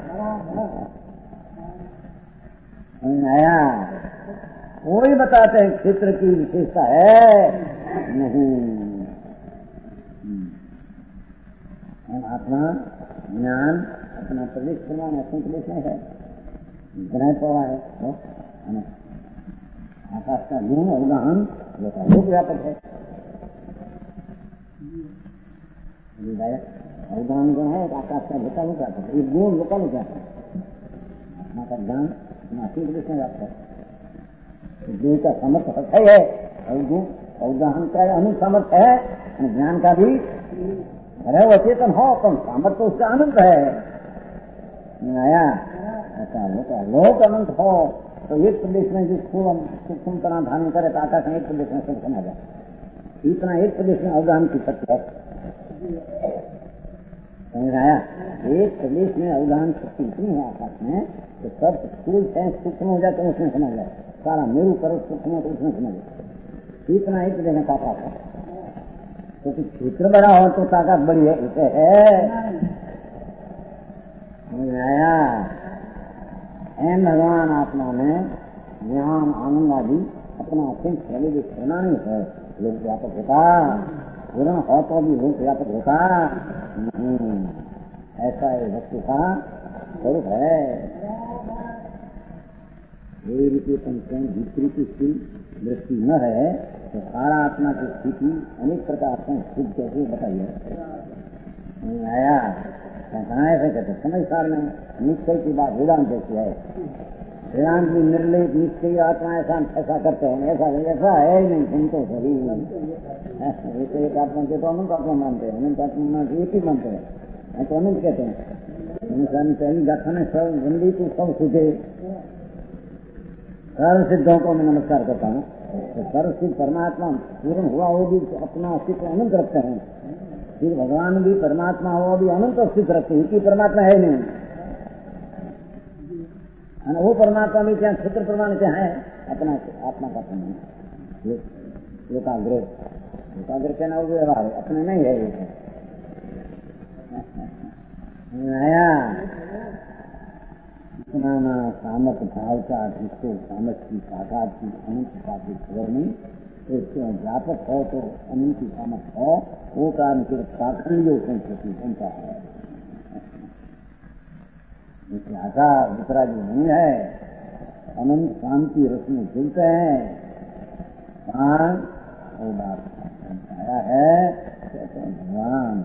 नया वही बताते हैं क्षेत्र की विशेषता है नहीं। आत्मा ज्ञान अपना प्रदेश प्रमाण है, प्रदेश नहीं है, ग्रह पवा है, आकाश का गुण अवगाहन लोक व्यापक है। अवगाहन गुण है, आकाश का लोका लोक व्यापक है, एक गुण लोका लोक व्यापक है। आत्मा का ज्ञान अपना प्रदेश में व्यापक है, गुण का सामर्थ्य है, अवगुण अवगाहन का अनु सामर्थ्य है, ज्ञान का भी अरे वो चेतन हो तो सामर्थ्य तो उसका अनंत है। आया ऐसा होता है। लोक अनंत हो तो एक प्रदेश में जो सूक्ष्म तरह धारण करे तो आकाश में एक प्रदेश में सब समा जाए। इतना एक प्रदेश में अवगाहन की शक्ति है। समझ आया? एक प्रदेश में अवगाहन शक्ति इतनी है आकाश में तो सब स्थूल सूक्ष्म हो जाए तो उसमें समझ जाए। सारा मेरू करो सूक्ष्म हो तो उसमें समझ जाए। इतना एक प्रदेश में ताकत है। क्योंकि तो क्षेत्र बड़ा हो तो ताकत बड़ी है। इसे है आया एन भगवान आत्मा में ज्ञान आनंद आदि अपना अत्यंत पहले जो प्रणाली है लोक व्यापक होता, पूर्ण हो तो भी लोक व्यापक होता नहीं। ऐसा एक वस्तु का स्वरूप है। ये रीति पंचम विपरीत की दृष्टि न है तो सारा आत्मा की स्थिति अनेक प्रकार से खुद कैसे बताइए आया कहा ऐसे कहते समझदार में निश्चय की बात वेदांत जैसी है। वेदांत भी निर्लेप निश्चय आत्मा ऐसा ऐसा करते हैं। ऐसा ऐसा है ही नहीं। सुन तो सही एक एक आत्मा के तो अनंत आत्मा मानते हैं। अनंत आत्मा एक ही मानते हैं तो अनंत कहते हैं। पहली गाथा में सब गंदी तो सब सीधे सर्व सिद्धों को मैं नमस्कार करता हूँ। तो सर्व सिद्ध परमात्मा पूर्ण हुआ वो भी अपना अस्तित्व अनंत रखते हैं। फिर भगवान भी परमात्मा हो भी अनंत अस्तित्व रखते हैं कि परमात्मा है नहीं। वो परमात्मा भी क्या क्षेत्र प्रमाण क्या है अपना आत्मा का प्रमाण लोकाग्रह लोकाग्रह कहना वो व्यवहार अपने नहीं है। नया इतना ना सामर्थ्य भाव का जिसको सामर्थ्य की शाखा की अनंत का की खबर नहीं तो व्यापक हो तो अनंत की सामर्थ्य हो वो कारण फिर पाखंडियों संस्कृति बनता है। आशा दूसरा जो नहीं है अनंत शांति रस में झूलते हैं भगवान वो बात आया है। भगवान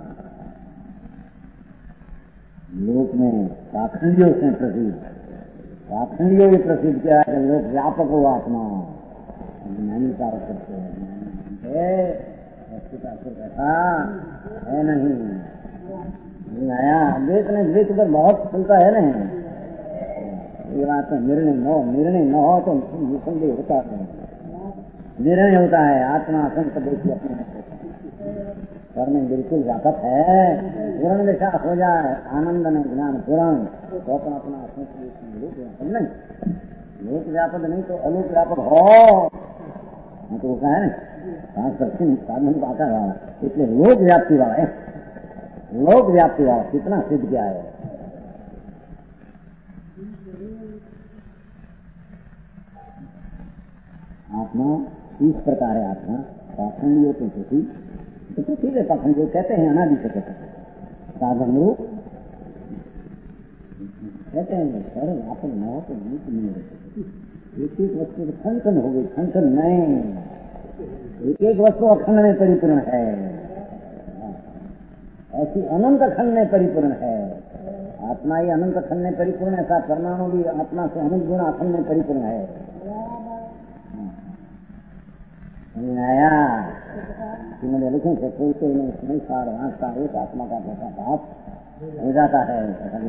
लोक में पाखंडियों से प्रसिद्ध पाखंडियों भी प्रसिद्ध क्या है लोक व्यापक हो आत्मा ज्ञानी कार्य करते हैं। वस्तुता सिर्फ ऐसा है नहीं आया। द्वेष ने द्वेष पर बहुत चलता है नहीं। ये बात में निर्णय न हो निर्णय न हो तो निसंदेह होता है। निर्णय होता है आत्मा असंत देखिए अपने करने बिल्कुल व्यापक है। पूर्ण विश्वास हो जाए आनंद में ज्ञान पूर्ण तो अपन अपना असंत नहीं लोक व्यापक नहीं तो अलोक व्यापक हो तो वो कहा है पांच परसेंट साधन पाता रहा इसलिए लोक व्याप्ति वाला है। लोक व्याप्ति वाला कितना सिद्ध क्या है। आत्मा इस प्रकार है। आत्मा पाखंडियों के प्रति तो ठीक है। पाखंडियों कहते हैं अनादि से कहते हैं साधन रूप कहते हैं सर व्यापक न हो तो नहीं रहते। एक एक वस्तु खंडन हो गई खंडन नहीं। एक एक वस्तु अखंड में परिपूर्ण है। ऐसी अनंत खंड में परिपूर्ण है। आत्मा ही अनंत खंड में परिपूर्ण है। ऐसा परमाणु भी आत्मा से अनंत गुण अखंड में परिपूर्ण है। आया कि मैंने लिखे से कोई कोई नहीं नहीं सार वांसता एक आत्मा का जैसा बात हो जाता है।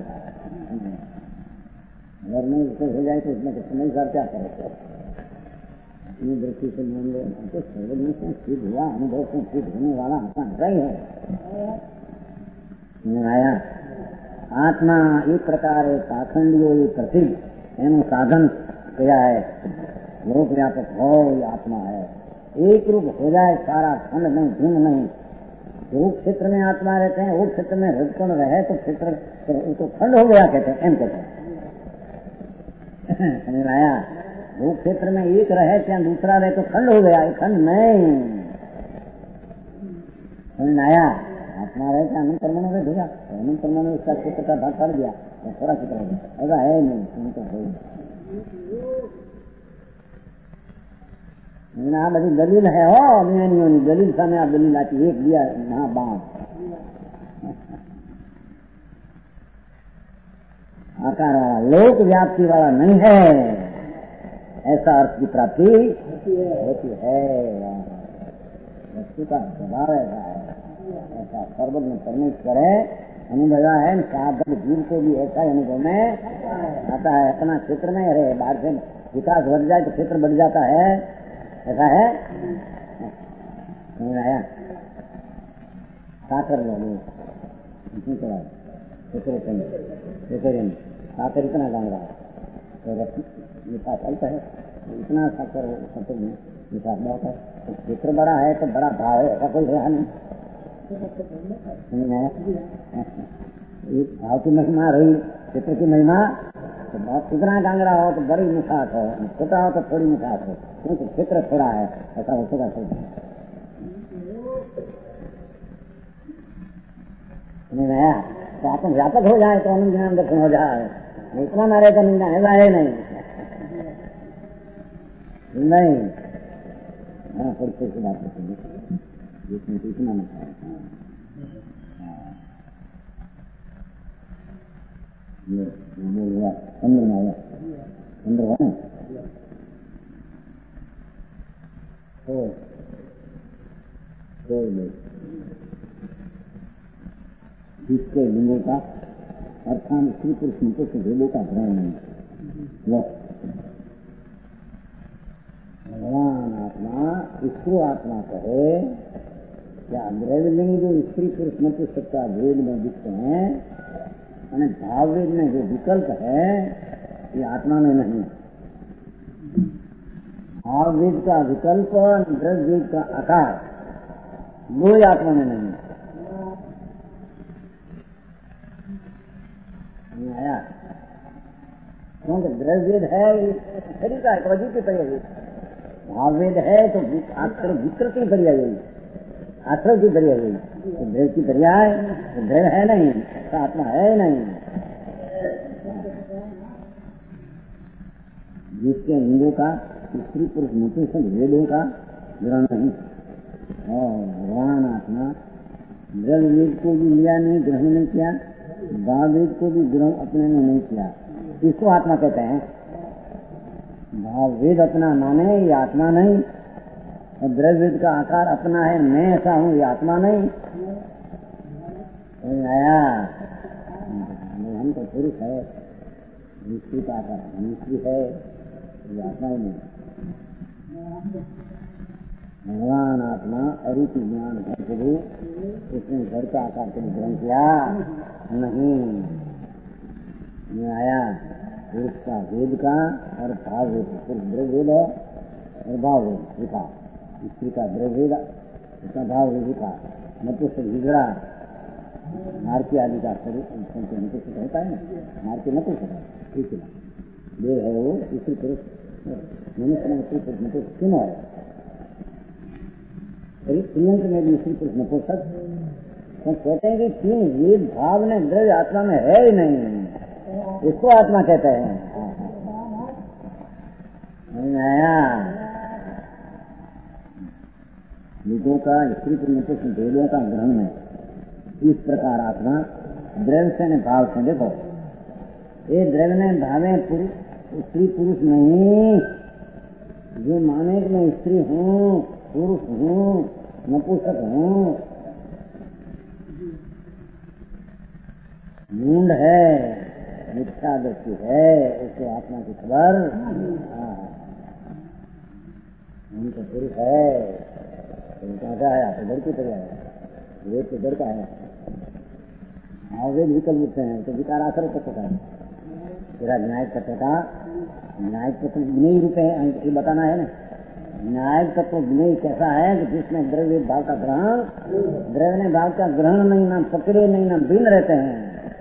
अगर नहीं उसको हो जाए तो इसमें कुछ नहीं सर क्या करें। अपनी दृष्टि से मान लो तो सर्वज्ञ से सिद्ध हुआ अनुभव से सिद्ध होने वाला आत्मा रही है। आया आत्मा एक प्रकार पाखंडियों ये प्रसिद्ध एनु साधन क्या है। लोक व्यापक हो ये आत्मा है। एक रूप हो जाए सारा खंड नहीं भिन्न नहीं। जो क्षेत्र में आत्मा रहते हैं वो क्षेत्र में हृदय रहे तो क्षेत्र तो खंड हो गया कहते हैं। एम कहते हैं समझ आया। वो क्षेत्र में एक रहे क्या दूसरा रहे तो खंड हो गया। खंड नहीं समझ आया। आत्मा रहे क्या अनंत परमाणु में भेजा अनंत परमाणु उसका क्षेत्र का भाग पड़ गया तो थोड़ा क्षेत्र हो गया। ऐसा है नहीं सुन तो हो ना बड़ी दलील है हो नहीं दलील सामने आप दलील आती एक दिया वहां बांध आकार वाला लोक व्याप्ति वाला नहीं है। ऐसा अर्थ की प्राप्ति होती है। वस्तु का स्वभाव ऐसा है। ऐसा सर्वज्ञ में परमेश्वर है, अनुभवा है। साधक जीव को भी ऐसा ही अनुभव में आता है। अपना क्षेत्र में अरे बाहर से विकास बढ़ जाए तो क्षेत्र बढ़ जाता है, ऐसा है। समझ आया? साकर लोग साकर इतना गांव रहा है तो मीठा चलता है, इतना साकर सतुर में मीठा बहुत है। तो क्षेत्र बड़ा है तो बड़ा भाव है, ऐसा कोई रहा नहीं। भाव की महिमा रही, चित्र की महिमा तो बहुत। कितना गांगड़ा हो तो बड़ी मिठास हो, छोटा हो तो थोड़ी मिठास हो, क्योंकि चित्र थोड़ा है, ऐसा हो सका सोच नहीं। तो आत्म व्यापक हो जाए तो आनंद ज्ञान दर्शन हो जाए, इतना मारे तो निंदा ऐसा है नहीं नहीं। हाँ थोड़ी थोड़ी सी बात होती इतना मत चंद्र में आया, चंद्र हुआ ना तो जिसके लिंगों का अर्थान स्त्री पुरुष मुझे से वेदों का ग्रहण नहीं। भगवान आत्मा इसको आत्मा कहे या द्रव्यलिंग जो स्त्री पुरुष नपुंसक का वेद में दिखते हैं, भाव वेद में जो विकल्प है ये आत्मा में नहीं। भाव वेद का विकल्प द्रव्य वेद का आकार वो आत्मा में नहीं आया। क्योंकि द्रव्य वेद है शरीर का एक वजह की पर्याय, भाव वेद है तो आश्रय विकृति पर्याय, आश्रय की पर्याय, तो द्रव्य की पर्याय तो द्रव्य है नहीं, तो आत्मा है नहीं। जिसके लिंगों का स्त्री पुरुष नपुंसक वेदों का ग्रहण नहीं। और भगवान आत्मा द्रव्य वेद को भी लिया नहीं, ग्रहण नहीं किया, भाव वेद को भी ग्रहण अपने में नहीं किया, इसको आत्मा कहते हैं। भाव वेद अपना माने ये आत्मा नहीं, और द्रव्य वेद का आकार अपना है, मैं ऐसा हूँ ये आत्मा नहीं। आया हम तो पुरुष है, स्त्री का आकार स्त्री है, ये आत्मा ही नहीं। भगवान आत्मा अरूपी ज्ञान घर के भी उसने घर का आकार कभी ग्रहण किया नहीं। आया पुरुष का वेद का और भाव वेद, पुरुष द्रव्य वेद है और भाव वेद विकास, स्त्री का द्रव्य वेद उसका भाव वेद विकास, नपुंसक हिजड़ा मार्की आदि का शरीर नपुंसक होता है ना, मार्की नपुंसक है, ठीक है देह है वो स्त्री पुरुष मनुष्य में स्त्री पुरुष नपुंसक क्यों है? श्रीयंत्र में भी स्त्री पुरुष नपुंसक तो कहते हैं कि तीन वेद भाव ने द्रव्य आत्मा में है ही नहीं, इसको आत्मा कहते हैं। नया वेदों का स्त्री पुरुष नपुंसक वेदों का ग्रहण में इस प्रकार आत्मा द्रव्य से न भाव से, देखो ये द्रव्य ने भावे पुरुष स्त्री पुरुष नहीं, जो माने कि मैं स्त्री हूँ पुरुष हूँ नपुंसक हूँ, मूंड है मिथ्या दृष्टि है, उसको आत्मा की खबर उनका पुरुष है, उनका क्या है आप डर की तरह वेद तो डर का है। हाँ वेद विकल्प उठते हैं तो विकार आकर तत्व का तेरा न्यायिक तत्व का न्यायिक तत्व विनयी रूप है, ये बताना है ना। न्यायिक तत्व विनयी कैसा है कि जिसमें द्रव्य भाव का ग्रहण, द्रव्य ने भाव का ग्रहण नहीं, ना पकड़े नहीं, ना बिन रहते हैं।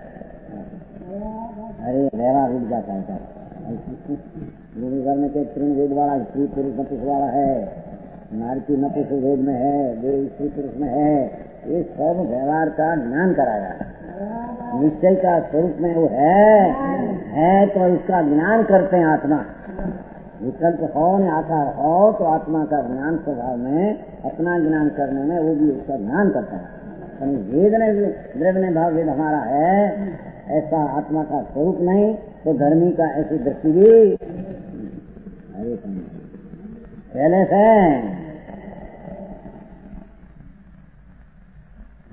अरे व्यवहार उठ जाता है मेरे घर में तीन वेद वाला स्त्री पुरुष नपुंसक वाला है, नारकी नपुंसक वेद में है, वे स्त्री पुरुष में है, ये सब व्यवहार का ज्ञान कराया। निश्चय का स्वरूप में वो है है तो इसका ज्ञान करते हैं आत्मा। विकल्प हो न आकार हो तो आत्मा का ज्ञान स्वभाव में अपना ज्ञान करने में वो भी उसका ज्ञान करता है। वेद ने द्रव्य ने भाव वेद हमारा है ऐसा आत्मा का स्वरूप नहीं, तो धर्मी का ऐसी दृष्टि भी पहले से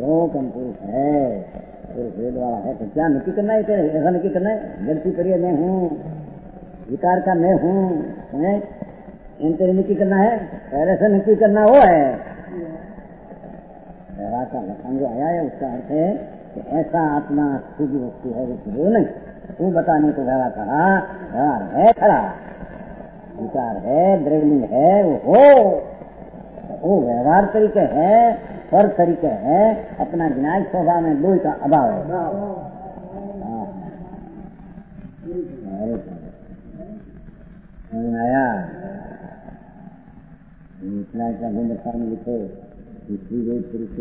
हो कम पुरुष है, पुरुष वेद वाला है, तो क्या नक्की करना है? तेरे ऐसा नक्की करना है गलती करिए मैं हूँ, विकार का मैं हूँ, इन तेरे नक्की करना है? पहले से नक्की करना वो है। व्यवहार का लक्षण जो आया है उसका अर्थ है कि ऐसा आत्मा शुद्ध वस्तु है वो नहीं, वो बताने को व्यवहार कहा। व्यवहार है खड़ा, विकार है, द्रव्य है, वो हो, वो व्यवहार तरीके है, पर तरीके है, अपना विनायक स्वभाव में दो का अभाव है। आया इतना इतना गुंडता में लिखे वेद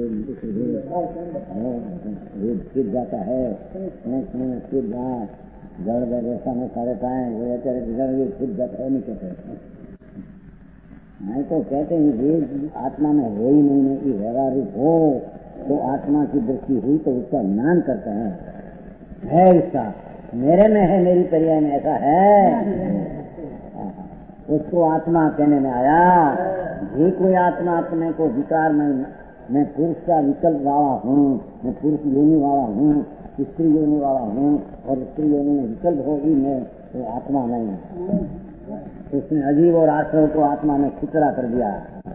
छिप जाता है, छिप जाए जड़ व्यवस्था में सारे पाए वो छिप जाता है, नहीं कहते नहीं तो कहते हैं वेद आत्मा में हो ही नहीं है कि व्यवहार रूप हो, तो आत्मा की दृष्टि हुई तो उसका ज्ञान करते हैं, है इसका मेरे में है, मेरी पर्याय में ऐसा है, उसको आत्मा कहने में आया। ये कोई आत्मा अपने को विकार नहीं, मैं पुरुष का विकल्प वाला हूँ, मैं पुरुष योनि वाला हूँ, स्त्री योनि वाला हूँ, और स्त्री योनि में विकल्प होगी मैं, तो आत्मा नहीं है। उसने अजीब और आश्रव को आत्मा ने खिचड़ा कर दिया।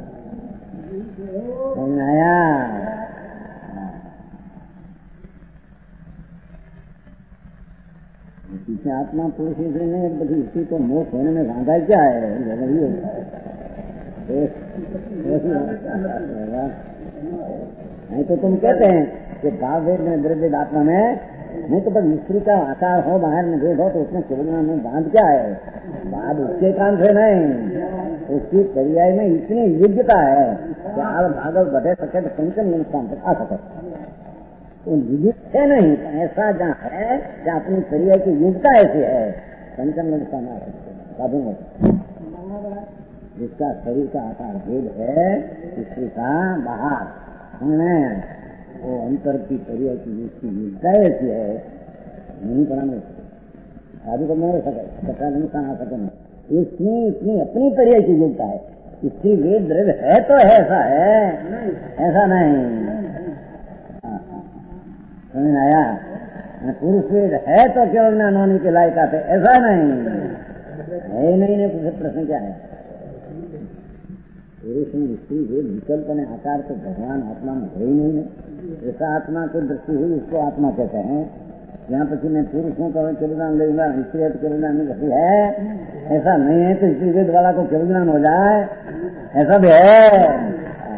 आया पीछे आत्मा पुरुष से नहीं, बल्कि इसी को मोक्ष होने में बांधा क्या है? नहीं तो तुम कहते हैं कि भाव वेद में द्रव्य आत्मा में नहीं, तो बस स्त्री का आकार हो, बाहर में भेद हो, तो उसमें केवल में बांध क्या है? बात उसके काम से नहीं, उसकी पर्याय में इतनी योग्यता है कि आप भागवत बढ़े सके तो कंचन स्थान तक आ सके, तो नियुक्त है नहीं, ऐसा जहाँ है जहाँ अपनी पर्याय की योग्यता ऐसी है, पंचम स्थान आ सकते साधु में जिसका शरीर का आकार भेद है, स्त्री का बाहर वो अंतर की पर्याय की जिसकी योग्यता ऐसी है, नहीं बनाने साधु को नहीं सके, सका नहीं कहा सके नहीं, इसमें इतनी अपनी पर्याय की योग्यता है। स्त्री वेद द्रव्य है तो है, ऐसा है, ऐसा नहीं समझ आया? पुरुष वेद है तो केवल ना नौनी के लायक आते, ऐसा नहीं है। नहीं नहीं पूछे प्रश्न क्या है? पुरुष में स्त्री वेद विकल्प ने आकार तो भगवान आत्मा में है ही नहीं, ऐसा आत्मा को दृष्टि हुई उसको आत्मा कहते हैं। यहाँ पर मैं पुरुष हूँ तो केवल नाम लेगा, स्त्री तो केवल नाम नहीं है, ऐसा नहीं है। तो स्त्री वेद वाला को केवल नाम हो जाए, ऐसा भी है।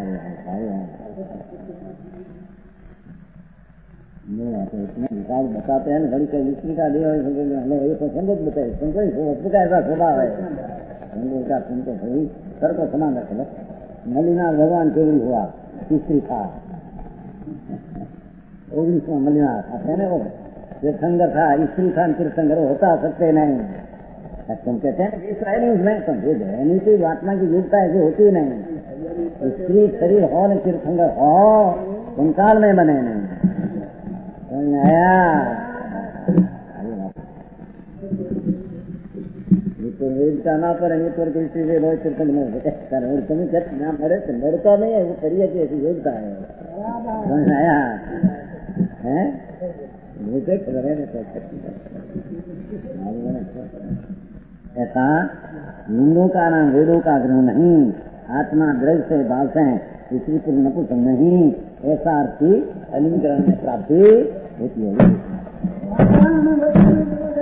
इतने विकास बताते हैं बड़ी कई स्त्री का देव है तो संगत बताए, संगत का ऐसा स्वभाव है, संगत का सुनते भाई सर को समान रखे। मलिनाथ भगवान केवल हुआ, स्त्री था ओगनीसवा मलिनाथ है ना, वो तीर्थंकर था, स्त्री था, तीर्थंकर होता सकते नहीं। तुम कहते हैं इसका है नहीं उसमें, तो भेद है नहीं, तो आत्मा की योग्यता ऐसी होती नहीं। स्त्री शरीर हो न तीर्थंकर हो, संसार में बने नहीं। आया तो वेद का ना पर स्त्री वेद हो तीर्थंकर नहीं, तुम्हें कहते ना मरे तो मरता नहीं है, वो करिए की ऐसी योग्यता है। समझ आया है? ऐसा लिंगों का नाम वेदों का ग्रह नहीं, आत्मा द्रव्य से भाव से स्त्री पुरुष नपुंसक नहीं, ऐसा अर्थी अलिंग ग्रहण में प्राप्ति होती है।